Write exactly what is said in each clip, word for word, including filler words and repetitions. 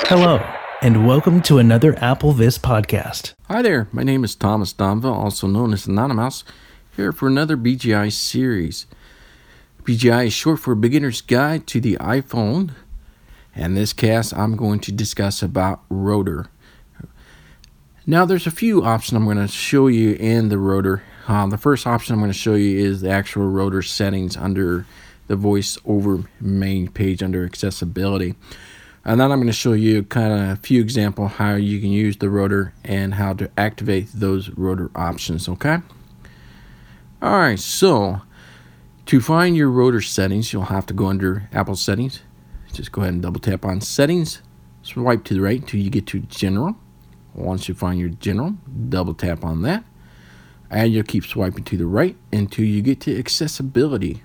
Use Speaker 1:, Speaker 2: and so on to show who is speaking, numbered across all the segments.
Speaker 1: Hello, and welcome to another AppleVis podcast.
Speaker 2: Hi there, my name is Thomas Donville, also known as Anonymous, here for another B G I series. B G I is short for Beginner's Guide to the iPhone, and this cast I'm going to discuss about Rotor. Now there's a few options I'm going to show you in the Rotor. Uh, the first option I'm going to show you is the actual Rotor settings under the VoiceOver main page under accessibility. And then I'm going to show you kind of a few examples how you can use the Rotor and how to activate those Rotor options, okay? Alright, so to find your Rotor settings, you'll have to go under Apple Settings. Just go ahead and double tap on Settings, swipe to the right until you get to General. Once you find your General, double tap on that, and you'll keep swiping to the right until you get to Accessibility.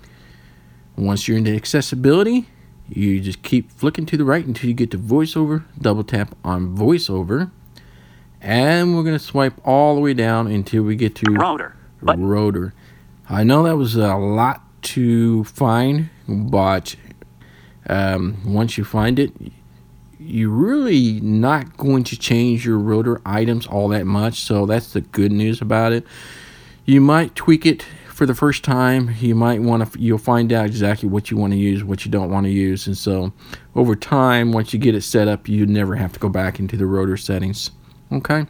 Speaker 2: Once you're into Accessibility, you just keep flicking to the right until you get to VoiceOver. Double tap on VoiceOver. And we're going to swipe all the way down until we get to
Speaker 3: Rotor.
Speaker 2: Rotor. I know that was a lot to find, but um, once you find it, you're really not going to change your Rotor items all that much. So that's the good news about it. You might tweak it for the first time. You might want to, you'll find out exactly what you want to use, what you don't want to use. And so over time, once you get it set up, you never have to go back into the Rotor settings. Okay.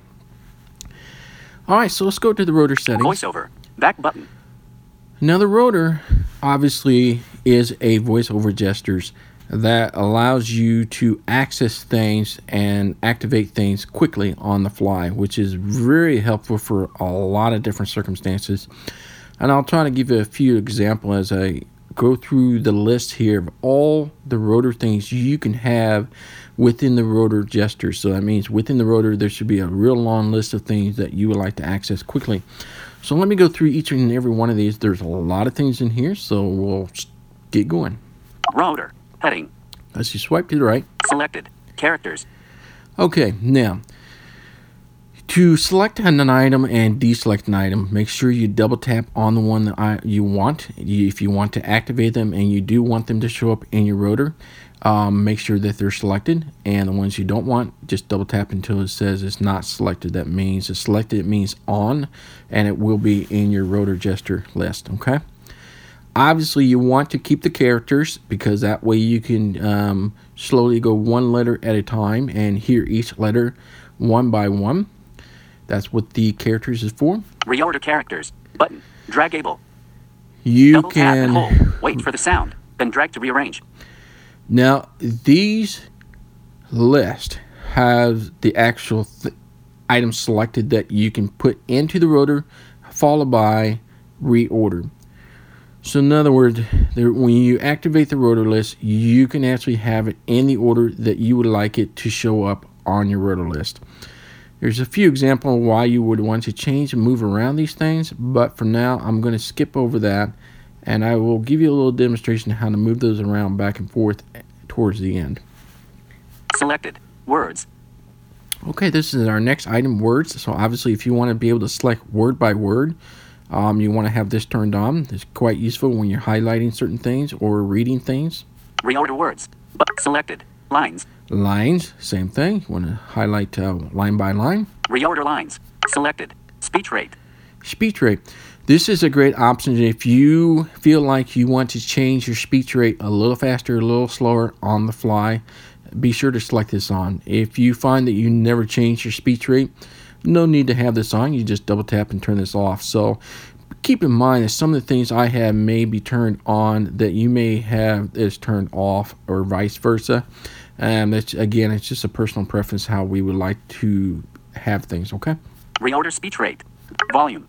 Speaker 2: All right, so let's go to the Rotor settings.
Speaker 3: VoiceOver. Back button.
Speaker 2: Now the Rotor obviously is a VoiceOver gestures that allows you to access things and activate things quickly on the fly, which is very helpful for a lot of different circumstances. And I'll try to give you a few examples as I go through the list here of all the Rotor things you can have within the Rotor gestures. So that means within the Rotor, there should be a real long list of things that you would like to access quickly. So let me go through each and every one of these. There's a lot of things in here, so we'll get going.
Speaker 3: Rotor. Heading.
Speaker 2: As you swipe to the right.
Speaker 3: Selected. Characters.
Speaker 2: Okay, now, to select an item and deselect an item, make sure you double tap on the one that I, you want. If you want to activate them and you do want them to show up in your Rotor, um, make sure that they're selected. And the ones you don't want, just double tap until it says it's not selected. That means it's selected, it means on, and it will be in your Rotor gesture list, okay? Obviously, you want to keep the characters because that way you can um, slowly go one letter at a time and hear each letter one by one. That's what the characters is for.
Speaker 3: Reorder characters. Button. Dragable.
Speaker 2: You
Speaker 3: Double
Speaker 2: can
Speaker 3: tap and hold. Wait for the sound. Then drag to rearrange.
Speaker 2: Now, these lists have the actual th- items selected that you can put into the Rotor, followed by reorder. So in other words, there, when you activate the Rotor list, you can actually have it in the order that you would like it to show up on your Rotor list. There's a few examples of why you would want to change and move around these things, but for now, I'm going to skip over that, and I will give you a little demonstration of how to move those around back and forth towards the end.
Speaker 3: Selected. Words.
Speaker 2: Okay, this is our next item, words. So obviously, if you want to be able to select word by word, Um, you want to have this turned on. It's quite useful when you're highlighting certain things or reading things.
Speaker 3: Reorder words. But selected. Lines.
Speaker 2: Lines, same thing. You want to highlight uh, line by line.
Speaker 3: Reorder lines. Selected. Speech rate.
Speaker 2: Speech rate. This is a great option if you feel like you want to change your speech rate a little faster, a little slower on the fly. Be sure to select this on. If you find that you never change your speech rate, no need to have this on. You just double tap and turn this off. So keep in mind that some of the things I have may be turned on that you may have is turned off or vice versa. And that's, again, it's just a personal preference how we would like to have things, okay?
Speaker 3: Reorder speech rate. Volume.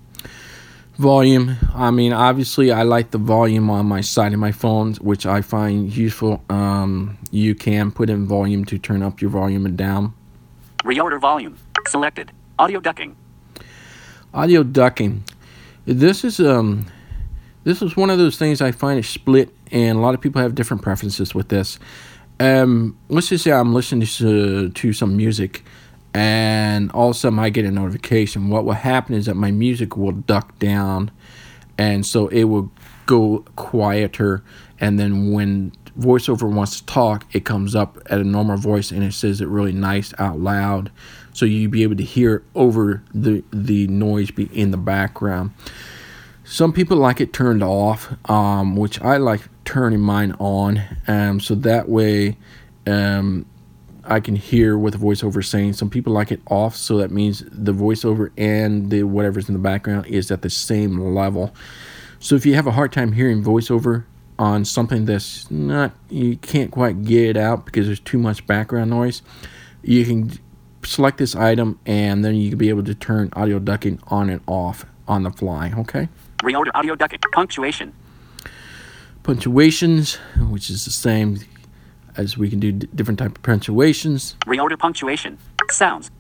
Speaker 2: Volume. I mean, obviously, I like the volume on my side of my phone, which I find useful. Um, you can put in volume to turn up your volume and down.
Speaker 3: Reorder volume. Selected. Audio ducking.
Speaker 2: Audio ducking. This is um, this is one of those things I find it split, and a lot of people have different preferences with this. Um, let's just say I'm listening to to some music, and all of a sudden I get a notification. What will happen is that my music will duck down, and so it will go quieter, and then when VoiceOver wants to talk, it comes up at a normal voice and it says it really nice out loud, so you'll be able to hear over the the noise be in the background. Some people like it turned off, um, which I like turning mine on, um, so that way um, I can hear what the VoiceOver is saying. Some people like it off, so that means the VoiceOver and the whatever's in the background is at the same level. So if you have a hard time hearing VoiceOver on something that's not, you can't quite get it out because there's too much background noise, you can select this item and then you can be able to turn audio ducking on and off on the fly, okay?
Speaker 3: Reorder audio ducking. Punctuation.
Speaker 2: Punctuations, which is the same as we can do d- different type of punctuations.
Speaker 3: Reorder punctuation. Sounds.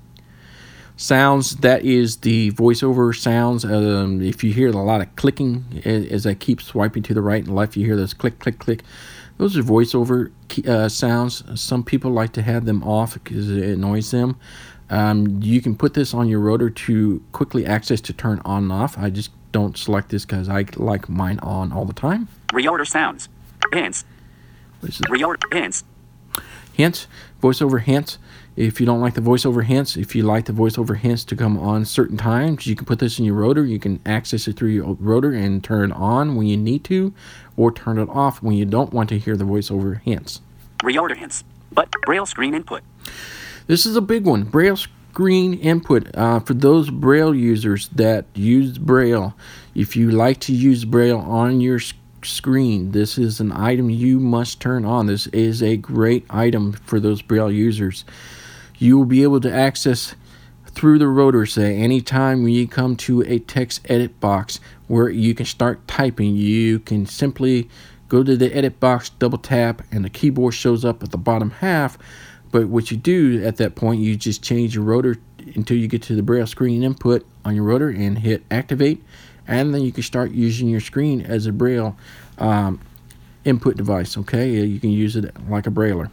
Speaker 2: Sounds, that is the VoiceOver sounds. Um, if you hear a lot of clicking as I keep swiping to the right and left, you hear those click, click, click. Those are VoiceOver uh, sounds. Some people like to have them off because it annoys them. Um, you can put this on your rotor to quickly access to turn on and off. I just don't select this because I like mine on all the time.
Speaker 3: Reorder sounds. Hints. Reorder hints.
Speaker 2: Hints. VoiceOver hints. If you don't like the VoiceOver hints, if you like the VoiceOver hints to come on certain times, you can put this in your rotor. You can access it through your rotor and turn it on when you need to, or turn it off when you don't want to hear the VoiceOver hints.
Speaker 3: Reorder hints. But Braille screen input.
Speaker 2: This is a big one. Braille screen input. Uh, for those Braille users that use Braille, if you like to use Braille on your sc- screen, this is an item you must turn on. This is a great item for those Braille users. You will be able to access through the rotor, say, anytime when you come to a text edit box where you can start typing, you can simply go to the edit box, double tap, and the keyboard shows up at the bottom half. But what you do at that point, you just change your rotor until you get to the Braille screen input on your rotor and hit activate, and then you can start using your screen as a Braille um, input device, okay? You can use it like a Brailler.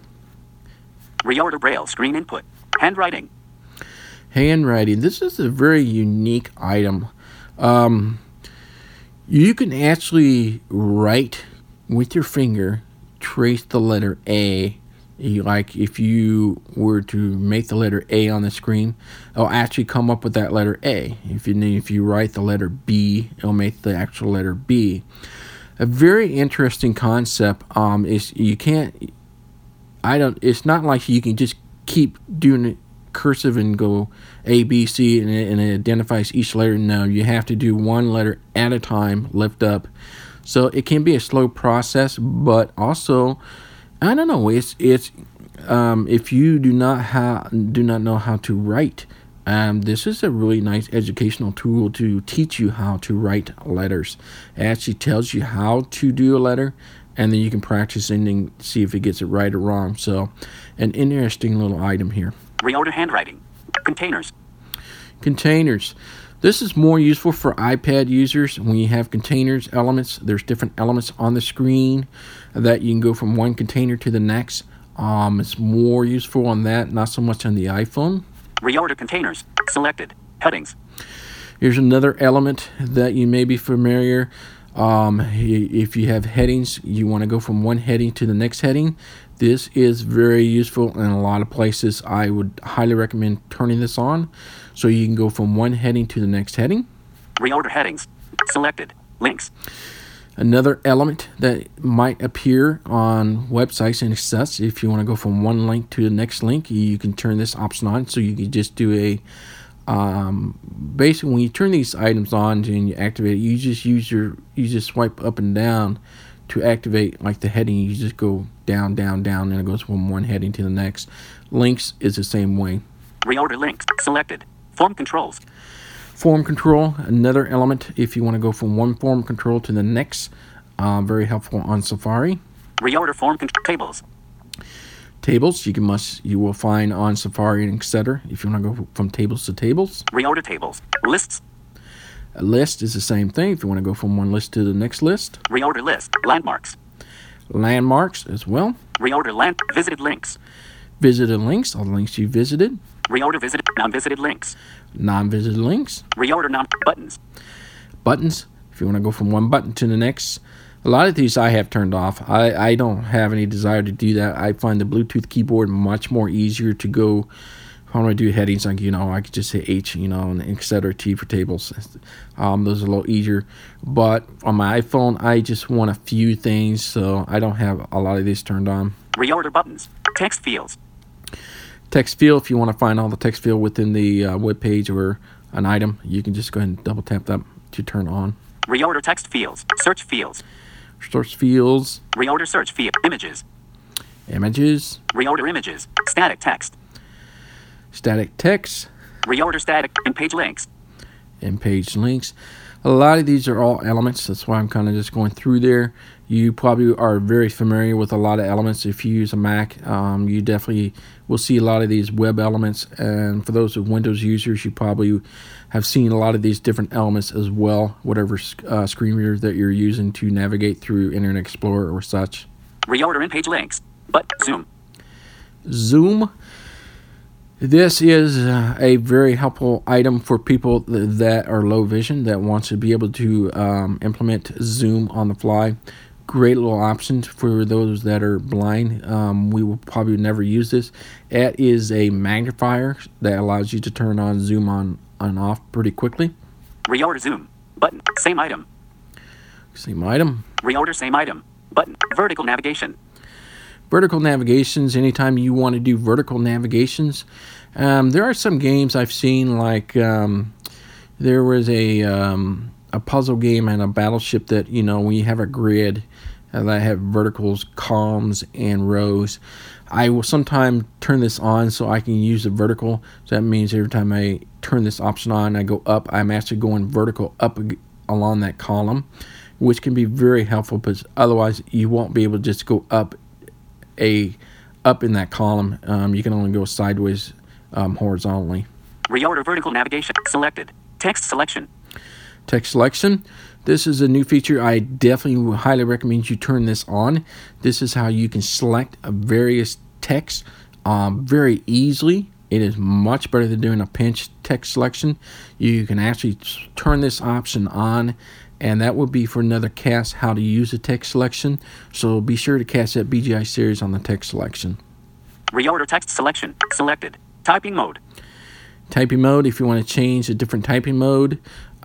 Speaker 3: Reorder Braille screen input. Handwriting.
Speaker 2: Handwriting. This is a very unique item. Um, you can actually write with your finger, trace the letter A. You, like if you were to make the letter A on the screen, it'll actually come up with that letter A. If you if you write the letter B, it'll make the actual letter B. A very interesting concept. Um, is you can't. I don't. It's not like you can just keep doing it cursive and go A, B, C, and it, and it identifies each letter. No, you have to do one letter at a time, lift up. So it can be a slow process, but also, I don't know. It's it's um, if you do not ha- do not know how to write, um, this is a really nice educational tool to teach you how to write letters. It actually tells you how to do a letter, and then you can practice and then see if it gets it right or wrong. So, an interesting little item here.
Speaker 3: Reorder handwriting. Containers.
Speaker 2: Containers. This is more useful for iPad users. When you have containers, elements, there's different elements on the screen that you can go from one container to the next. Um, it's more useful on that, not so much on the iPhone.
Speaker 3: Reorder containers. Selected. Headings.
Speaker 2: Here's another element that you may be familiar. Um, if you have headings, you want to go from one heading to the next heading. This is very useful in a lot of places. I would highly recommend turning this on so you can go from one heading to the next heading.
Speaker 3: Reorder headings. Selected. Links.
Speaker 2: Another element that might appear on websites and such, if you want to go from one link to the next link, you can turn this option on. So you can just do a Um, basically, when you turn these items on and you activate it, you just use your, you just swipe up and down to activate like the heading. You just go down, down, down, and it goes from one heading to the next. Links is the same way.
Speaker 3: Reorder links. Selected. Form controls.
Speaker 2: Form control, another element if you want to go from one form control to the next. Uh, very helpful on Safari.
Speaker 3: Reorder form control. Tables.
Speaker 2: Tables, you can must you will find on Safari and et cetera. If you want to go from tables to tables.
Speaker 3: Reorder tables. Lists.
Speaker 2: A list is the same thing. If you want to go from one list to the next list.
Speaker 3: Reorder list. Landmarks.
Speaker 2: Landmarks as well.
Speaker 3: Reorder land. Visited links.
Speaker 2: Visited links, all the links you visited.
Speaker 3: Reorder visited. Non-visited links.
Speaker 2: Non-visited links.
Speaker 3: Reorder non buttons.
Speaker 2: Buttons. If you want to go from one button to the next. A lot of these I have turned off. I, I don't have any desire to do that. I find the Bluetooth keyboard much more easier to go. If I want to do headings, like, you know, I could just hit H, you know, and et cetera, T for tables. Um, those are a little easier. But on my iPhone, I just want a few things, so I don't have a lot of these turned on.
Speaker 3: Reorder buttons. Text fields.
Speaker 2: Text field, if you want to find all the text field within the uh, web page or an item, you can just go ahead and double tap that to turn on.
Speaker 3: Reorder text fields. Search fields.
Speaker 2: Search fields.
Speaker 3: Reorder search field. Images.
Speaker 2: Images.
Speaker 3: Reorder images. Static text.
Speaker 2: Static text.
Speaker 3: Reorder static in-page links.
Speaker 2: In-page links. A lot of these are all elements. That's why I'm kind of just going through there. You probably are very familiar with a lot of elements. If you use a Mac, um, you definitely will see a lot of these web elements. And for those of Windows users, you probably have seen a lot of these different elements as well, whatever uh, screen reader that you're using to navigate through Internet Explorer or such.
Speaker 3: Reorder in-page links. But zoom.
Speaker 2: Zoom. This is uh, a very helpful item for people th- that are low vision, that want to be able to um, implement zoom on the fly. Great little option for those that are blind. Um, we will probably never use this. It is a magnifier that allows you to turn on zoom on and off pretty quickly.
Speaker 3: Reorder zoom. Button. Same item.
Speaker 2: Same item.
Speaker 3: Reorder same item. Button. Vertical navigation.
Speaker 2: Vertical navigations, anytime you want to do vertical navigations. Um, there are some games I've seen, like um, there was a um, a puzzle game and a battleship that, you know, when you have a grid uh, that have verticals, columns, and rows. I will sometimes turn this on so I can use the vertical. So that means every time I turn this option on, I go up, I'm actually going vertical up along that column, which can be very helpful, because otherwise you won't be able to just go up a up in that column. Um, you can only go sideways um, horizontally.
Speaker 3: Reorder vertical navigation. Selected. Text selection.
Speaker 2: Text selection. This is a new feature. I definitely would highly recommend you turn this on. This is how you can select a various text um, very easily. It is much better than doing a pinch text selection. You can actually turn this option on, and that will be for another cast, how to use the text selection. So be sure to cast that B G I series on the text selection.
Speaker 3: Reorder text selection. Selected. Typing mode.
Speaker 2: Typing mode, if you want to change a different typing mode,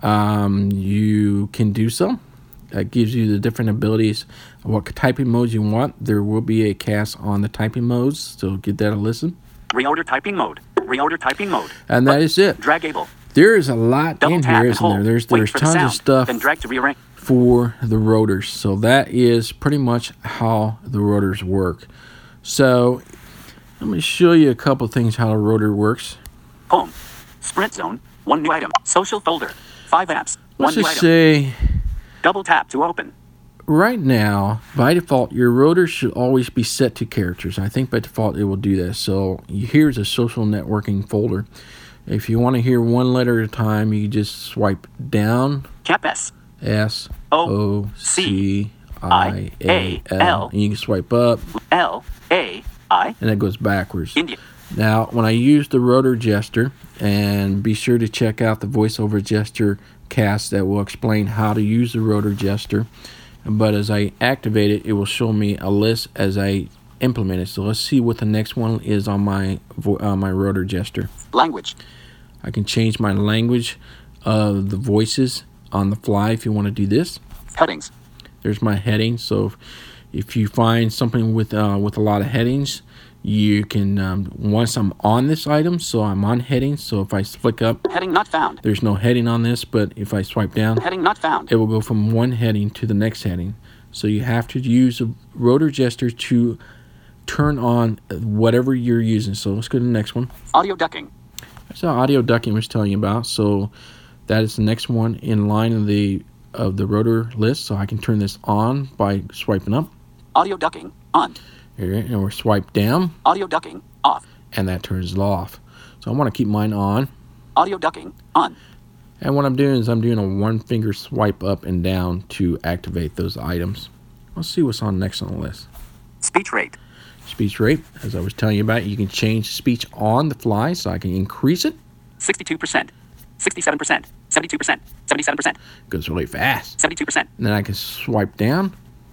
Speaker 2: um, you can do so. That gives you the different abilities of what typing modes you want. There will be a cast on the typing modes, so give that a listen.
Speaker 3: Reorder typing mode. Reorder typing mode.
Speaker 2: And that
Speaker 3: Button.
Speaker 2: is it.
Speaker 3: Dragable.
Speaker 2: There is a lot
Speaker 3: Double
Speaker 2: in
Speaker 3: tap
Speaker 2: here,
Speaker 3: and
Speaker 2: isn't
Speaker 3: hold.
Speaker 2: there? There's
Speaker 3: Wait
Speaker 2: there's
Speaker 3: for the
Speaker 2: tons
Speaker 3: sound,
Speaker 2: of stuff
Speaker 3: then drag to rearrange.
Speaker 2: for the rotors. So that is pretty much how the rotors work. So let me show you a couple things how the rotor works.
Speaker 3: Home. Sprint zone. One new item. Social folder. Five apps.
Speaker 2: Let's
Speaker 3: One new
Speaker 2: just
Speaker 3: item.
Speaker 2: say
Speaker 3: Double tap to open.
Speaker 2: right now, by default, your rotor should always be set to characters. I think by default it will do this. So here's a social networking folder. If you want to hear one letter at a time, you just swipe down.
Speaker 3: Cap S.
Speaker 2: S O C I A L. And you can swipe up,
Speaker 3: L A I.
Speaker 2: and it goes backwards.
Speaker 3: India.
Speaker 2: Now, when I use the rotor gesture, and be sure to check out the voiceover gesture cast that will explain how to use the rotor gesture. But as I activate it, it will show me a list as I implement it. So let's see what the next one is on my vo- uh, my rotor gesture.
Speaker 3: Language.
Speaker 2: I can change my language of the voices on the fly if you want to do this.
Speaker 3: Headings.
Speaker 2: There's my heading. So if, if you find something with uh, with a lot of headings, you can, um, once I'm on this item, so I'm on headings, so if I flick up,
Speaker 3: Heading not found.
Speaker 2: there's no heading on this, but if I swipe down,
Speaker 3: Heading not found.
Speaker 2: it will go from one heading to the next heading. So you have to use a rotor gesture to turn on whatever you're using. So let's go to the next one.
Speaker 3: Audio ducking.
Speaker 2: That's how audio ducking was telling you about. So that is the next one in line of the of the rotor list. So I can turn this on by swiping up.
Speaker 3: Audio ducking. On.
Speaker 2: Here, and we're swipe down,
Speaker 3: Audio ducking. Off.
Speaker 2: and that turns it off. So I want to keep mine on.
Speaker 3: Audio ducking. On.
Speaker 2: And what I'm doing is I'm doing a one finger swipe up and down to activate those items. Let's see what's on next on the list.
Speaker 3: Speech rate.
Speaker 2: Speech rate, as I was telling you about, you can change speech on the fly, so I can increase it.
Speaker 3: sixty-two percent. sixty-seven percent. seventy-two percent. seventy-seven percent.
Speaker 2: It goes really fast.
Speaker 3: seventy-two percent.
Speaker 2: And then I can swipe down.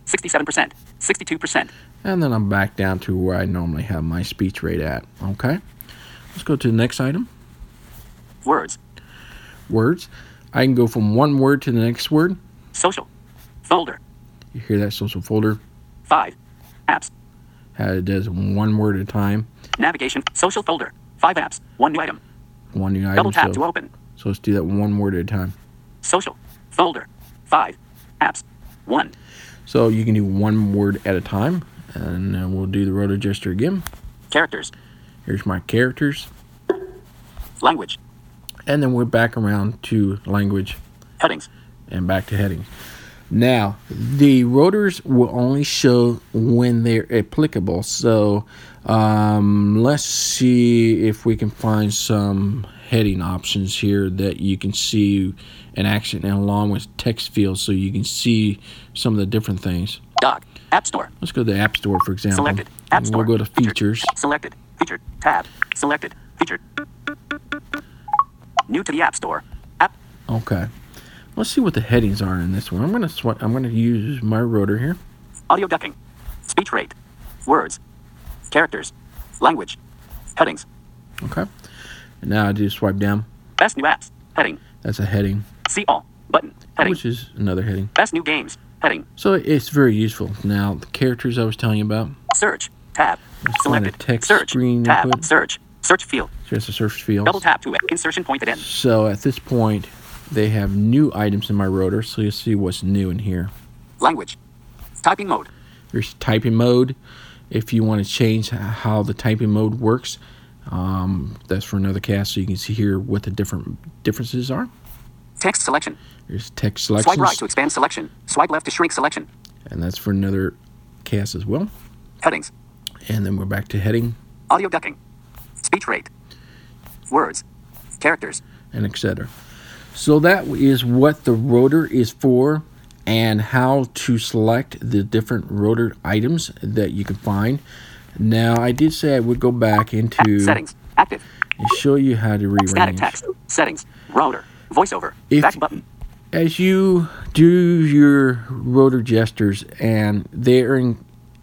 Speaker 3: sixty-seven percent, sixty-two percent.
Speaker 2: And then I'm back down to where I normally have my speech rate at. Okay. Let's go to the next item.
Speaker 3: Words.
Speaker 2: Words. I can go from one word to the next word.
Speaker 3: Social. Folder.
Speaker 2: You hear that, social folder?
Speaker 3: five. Apps.
Speaker 2: How it does one word at a time.
Speaker 3: Navigation. Social folder. five apps. One new item.
Speaker 2: One new item.
Speaker 3: Double tap
Speaker 2: so,
Speaker 3: to open.
Speaker 2: So let's do that one word at a time.
Speaker 3: Social. Folder. five. Apps. one.
Speaker 2: So you can do one word at a time. And uh, we'll do the rotor gesture again.
Speaker 3: Characters.
Speaker 2: Here's my characters.
Speaker 3: Language.
Speaker 2: And then we're back around to language
Speaker 3: Headings.
Speaker 2: and back to headings. Now, the rotors will only show when they're applicable. So um, let's see if we can find some heading options here that you can see in action and along with text fields so you can see some of the different things.
Speaker 3: Dock. App Store.
Speaker 2: Let's go to the App Store, for example.
Speaker 3: Selected. App Store.
Speaker 2: We'll go to
Speaker 3: Featured.
Speaker 2: Features.
Speaker 3: Selected. Featured. Tab. Selected. Featured. New to the App Store. App.
Speaker 2: Okay. Let's see what the headings are in this one. I'm gonna sw- I'm gonna use my rotor here.
Speaker 3: Audio ducking. Speech rate. Words. Characters. Language. Headings.
Speaker 2: Okay. And now I do swipe down.
Speaker 3: Best new apps. Heading.
Speaker 2: That's a heading,
Speaker 3: See all. Button. Heading.
Speaker 2: which is another heading.
Speaker 3: Best new games. Heading.
Speaker 2: So it's very useful. Now the characters I was telling you about.
Speaker 3: Search. Tab.
Speaker 2: Let's find a
Speaker 3: Selected.
Speaker 2: text
Speaker 3: Search.
Speaker 2: screen
Speaker 3: Tab.
Speaker 2: input.
Speaker 3: Search. Search field.
Speaker 2: Here's the search fields.
Speaker 3: Double tap to it. Insertion pointed in.
Speaker 2: So at this point, they have new items in my rotor. So you'll see what's new in here.
Speaker 3: Language. Typing mode.
Speaker 2: There's typing mode. If you want to change how the typing mode works, um, that's for another cast. So you can see here what the different differences are.
Speaker 3: Text selection.
Speaker 2: There's text selections.
Speaker 3: Swipe right to expand selection. Swipe left to shrink selection.
Speaker 2: And that's for another cast as well.
Speaker 3: Headings.
Speaker 2: And then we're back to heading
Speaker 3: Audio ducking. Speech rate. Words. Characters.
Speaker 2: and et cetera. So that is what the rotor is for and how to select the different rotor items that you can find. Now, I did say I would go back into
Speaker 3: Settings. Active.
Speaker 2: and show you how to
Speaker 3: Static
Speaker 2: rearrange.
Speaker 3: text. Settings. Rotor. Voiceover.
Speaker 2: If-
Speaker 3: Back button.
Speaker 2: As you do your rotor gestures, and they're in,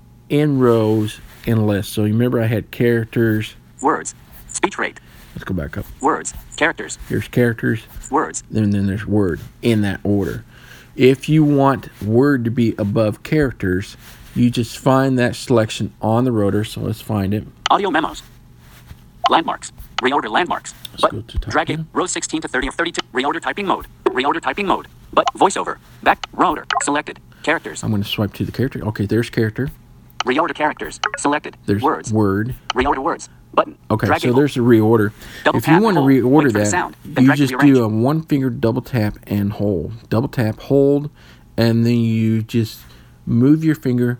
Speaker 2: in rows and lists. So remember I had characters.
Speaker 3: Words. Speech rate.
Speaker 2: Let's go back up.
Speaker 3: Words. Characters.
Speaker 2: Here's characters,
Speaker 3: Words.
Speaker 2: and then there's word in that order. If you want word to be above characters, you just find that selection on the rotor. So let's find it.
Speaker 3: Audio memos. Landmarks. Reorder landmarks.
Speaker 2: Let's
Speaker 3: But
Speaker 2: go to type
Speaker 3: drag it.
Speaker 2: again.
Speaker 3: Row sixteen to thirty of thirty-two. Reorder typing mode. Reorder typing mode. But voiceover. Back. Rotor. Selected. Characters.
Speaker 2: I'm going to swipe to the character. Okay, there's character.
Speaker 3: Reorder characters. Selected.
Speaker 2: There's
Speaker 3: words.
Speaker 2: word.
Speaker 3: Reorder words. Button.
Speaker 2: Okay,
Speaker 3: Drag
Speaker 2: so
Speaker 3: it.
Speaker 2: there's a reorder.
Speaker 3: Double
Speaker 2: If you
Speaker 3: tap
Speaker 2: want to
Speaker 3: and hold.
Speaker 2: reorder
Speaker 3: Wait for the
Speaker 2: that,
Speaker 3: sound, then
Speaker 2: you
Speaker 3: drag to
Speaker 2: just
Speaker 3: rearrange.
Speaker 2: do a one finger double tap and hold. Double tap, hold, and then you just move your finger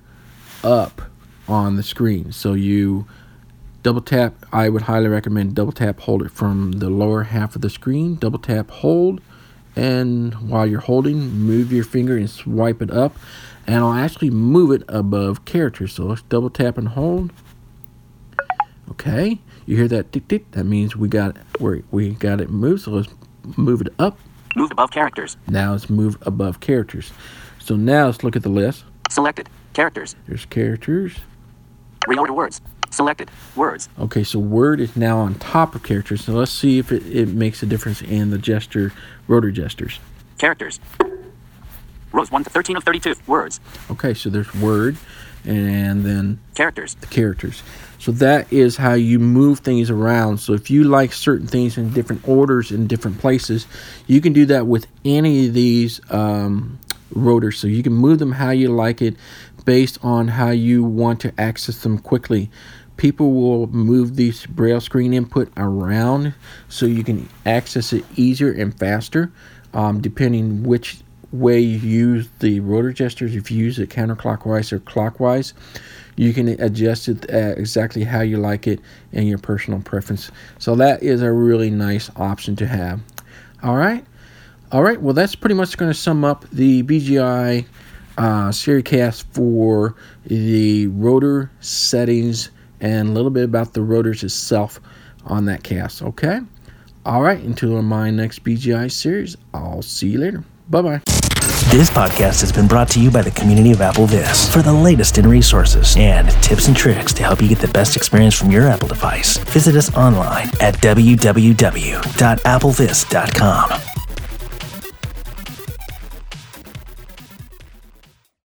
Speaker 2: up on the screen. So you double tap, I would highly recommend double tap, hold it from the lower half of the screen. Double tap, hold, and while you're holding, move your finger and swipe it up. And I'll actually move it above characters. So let's double tap and hold. Okay, you hear that tick tick? That means we got we we got it moved. So let's move it up.
Speaker 3: Moved above characters.
Speaker 2: Now let's move above characters. So now let's look at the list.
Speaker 3: Selected. Characters.
Speaker 2: There's characters.
Speaker 3: Reorder words. Selected. Words.
Speaker 2: Okay, so word is now on top of characters. So let's see if it, it makes a difference in the gesture, rotor gestures.
Speaker 3: Characters. Rows one to thirteen of thirty-two. Words.
Speaker 2: Okay, so there's word and then
Speaker 3: Characters.
Speaker 2: the characters. So that is how you move things around. So if you like certain things in different orders in different places, you can do that with any of these um, rotors. So you can move them how you like it based on how you want to access them quickly. People will move these braille screen input around so you can access it easier and faster, um, depending which way you use the rotor gestures. If you use it counterclockwise or clockwise, you can adjust it uh, exactly how you like it and your personal preference. So that is a really nice option to have. All right. All right. Well, that's pretty much going to sum up the B G I uh, Seriecast for the rotor settings and a little bit about the rotors itself on that cast. Okay. All right. Until my next B G I series, I'll see you later. Bye-bye.
Speaker 1: This podcast has been brought to you by the community of AppleVis. For the latest in resources and tips and tricks to help you get the best experience from your Apple device, visit us online at w w w dot apple vis dot com.